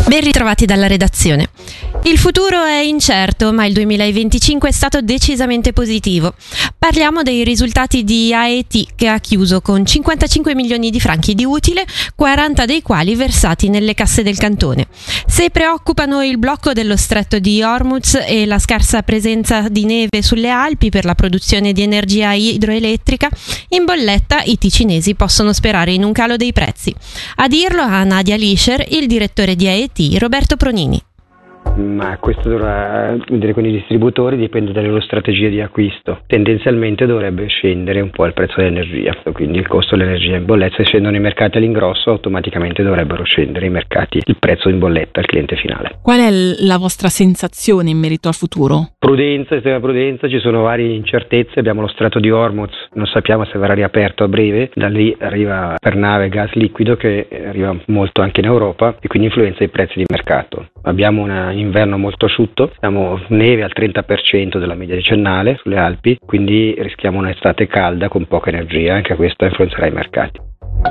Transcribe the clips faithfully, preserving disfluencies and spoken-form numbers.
Ben ritrovati dalla redazione. Il futuro è incerto, ma il duemilaventicinque è stato decisamente positivo. Parliamo dei risultati di A E T, che ha chiuso con cinquantacinque milioni di franchi di utile, quaranta dei quali versati nelle casse del cantone. Se preoccupano il blocco dello stretto di Hormuz e la scarsa presenza di neve sulle Alpi per la produzione di energia idroelettrica, in bolletta i ticinesi possono sperare in un calo dei prezzi. A dirlo a Nadia Lischer, il direttore di A E T, Roberto Pronini. Ma questo dovrà vedere con i distributori, dipende dalle loro strategie di acquisto. Tendenzialmente dovrebbe scendere un po' il prezzo dell'energia, quindi il costo dell'energia in bolletta. Se scendono i mercati all'ingrosso, automaticamente dovrebbero scendere i mercati, il prezzo in bolletta al cliente finale. Qual è la vostra sensazione in merito al futuro? Prudenza, estrema prudenza, ci sono varie incertezze. Abbiamo lo stretto di Hormuz, non sappiamo se verrà riaperto a breve, da lì arriva per nave gas liquido che arriva molto anche in Europa e quindi influenza i prezzi di mercato. Abbiamo un inverno molto asciutto, abbiamo neve al trenta per cento della media decennale sulle Alpi, quindi rischiamo un'estate calda con poca energia, anche questo influenzerà i mercati.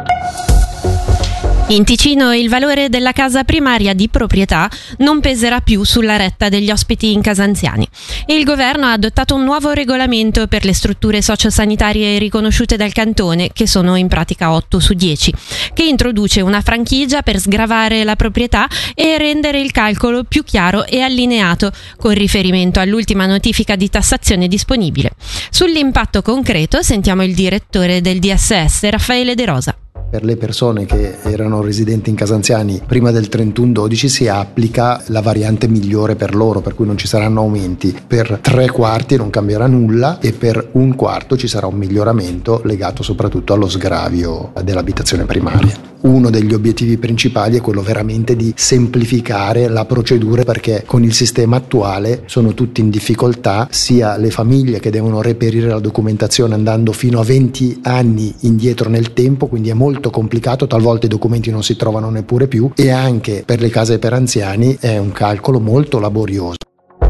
In Ticino il valore della casa primaria di proprietà non peserà più sulla retta degli ospiti in casa anziani. Il governo ha adottato un nuovo regolamento per le strutture sociosanitarie riconosciute dal cantone, che sono in pratica otto su dieci, che introduce una franchigia per sgravare la proprietà e rendere il calcolo più chiaro e allineato con riferimento all'ultima notifica di tassazione disponibile. Sull'impatto concreto sentiamo il direttore del D S S, Raffaele De Rosa. Per le persone che erano residenti in casa anziani prima del trentuno dodici si applica la variante migliore per loro, per cui non ci saranno aumenti. Per tre quarti non cambierà nulla e per un quarto ci sarà un miglioramento legato soprattutto allo sgravio dell'abitazione primaria. Uno degli obiettivi principali è quello veramente di semplificare la procedura, perché con il sistema attuale sono tutti in difficoltà, sia le famiglie che devono reperire la documentazione andando fino a venti anni indietro nel tempo, quindi è molto complicato, talvolta i documenti non si trovano neppure più, e anche per le case per anziani è un calcolo molto laborioso.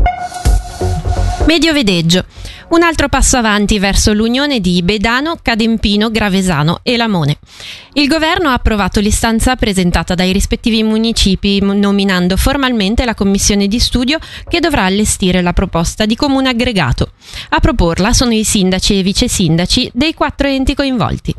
Mediovedeggio. Un altro passo avanti verso l'unione di Bedano, Cadempino, Gravesano e Lamone. Il governo ha approvato l'istanza presentata dai rispettivi municipi, nominando formalmente la commissione di studio che dovrà allestire la proposta di comune aggregato. A proporla sono i sindaci e vice sindaci dei quattro enti coinvolti.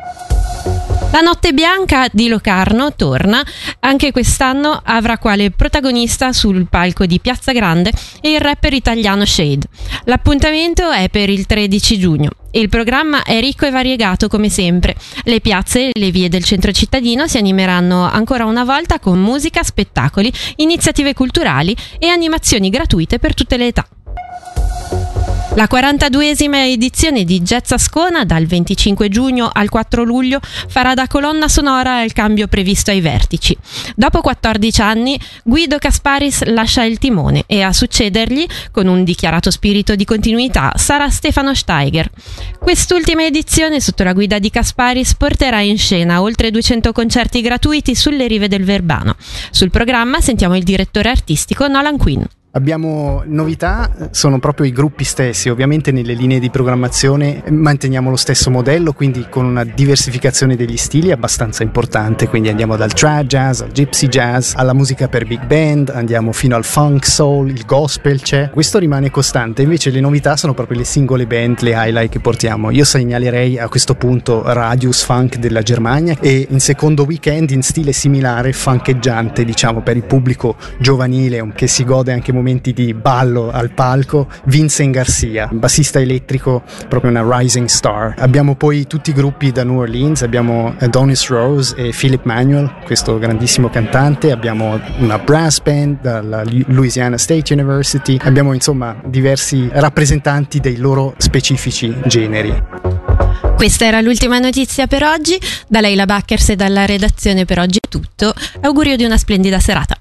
La Notte Bianca di Locarno torna, anche quest'anno avrà quale protagonista sul palco di Piazza Grande il rapper italiano Shade. L'appuntamento è per il tredici giugno. Il programma è ricco e variegato come sempre. Le piazze e le vie del centro cittadino si animeranno ancora una volta con musica, spettacoli, iniziative culturali e animazioni gratuite per tutte le età. La quarantaduesima edizione di Jazz Ascona, dal venticinque giugno al quattro luglio, farà da colonna sonora al cambio previsto ai vertici. Dopo quattordici anni, Guido Kasparis lascia il timone e a succedergli, con un dichiarato spirito di continuità, sarà Stefano Steiger. Quest'ultima edizione, sotto la guida di Kasparis, porterà in scena oltre duecento concerti gratuiti sulle rive del Verbano. Sul programma sentiamo il direttore artistico Nolan Quinn. Abbiamo novità, sono proprio i gruppi stessi. Ovviamente nelle linee di programmazione manteniamo lo stesso modello, quindi con una diversificazione degli stili abbastanza importante, quindi andiamo dal trad jazz al gypsy jazz alla musica per big band, andiamo fino al funk soul, il gospel c'è, questo rimane costante. Invece le novità sono proprio le singole band, le highlight che portiamo. Io segnalerei a questo punto Radius Funk della Germania e in secondo weekend, in stile similare, funkeggiante, diciamo, per il pubblico giovanile che si gode anche momenti di ballo al palco, Vincent Garcia, bassista elettrico, proprio una rising star. Abbiamo poi tutti i gruppi da New Orleans, abbiamo Adonis Rose e Philip Manuel, questo grandissimo cantante, abbiamo una brass band dalla Louisiana State University, abbiamo insomma diversi rappresentanti dei loro specifici generi. Questa era l'ultima notizia per oggi. Da Leila Backers e dalla redazione per oggi è tutto. Augurio di una splendida serata.